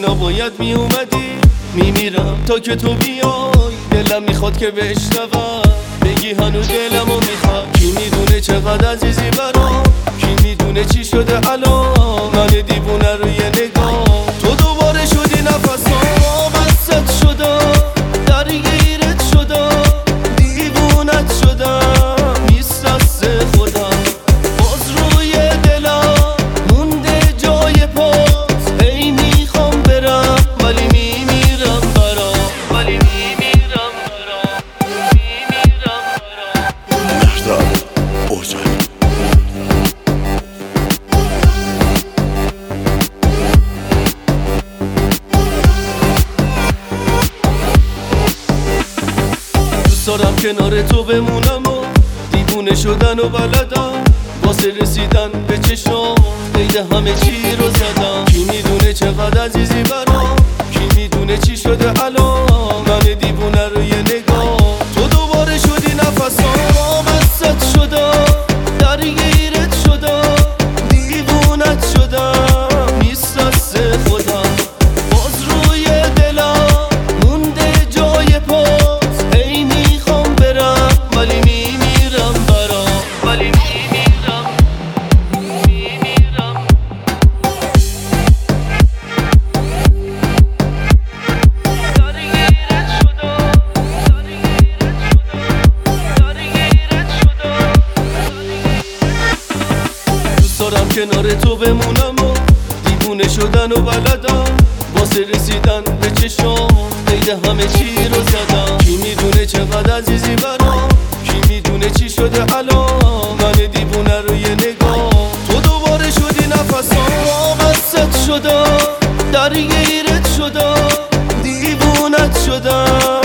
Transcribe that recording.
نباید می اومدی. میمیرم تا که تو بیای، دلم میخواد که بشنوم بگی هنو دلمو میخواد. کی میدونه چقدر عزیزی برام، کی میدونه چی شده الان. من دیوونه رو یه نگاه تو دوباره شدی نفسام، بست شدم درگیرت شدم، دیوونت شدم نیست دست خودم. باز روی دلم مونده جای پاس، هی میخوام برم ولی میمیرم برام، ولی میمیرم برام، میمیرم برام. مهرداد اوزانی دوست دارم کنار تو بمونم و دیوونه شدن و بلدم، واسه رسیدن به چشم قید همه چی رو زدم. کی میدونه چقدر عزیزی برام، کی میدونه چی شده الان. من دیوونه رو یه نگاه تو دوباره شدی نفسام، بست شدم درگیرت شدم، دیوونت شدم نیست دست خودم. باز روی دلم مونده جای پاس، هی میخوام برم ولی میمیرم برام، ولی میمیرم، میمیرم. درگیرت شدم، درگیرت شدم. دوست دارم کنار تو بمونم و دیوونه شدن و بلدم، واسه رسیدن به چشم قید همه چی رو زدم. کی میدونه چقدر عزیزی برام، کی میدونه چی شده الان. من دیوونه رو یه نگاه تو دوباره شدی نفسام، بست شدم درگیرت شدم، دیوونت شدم.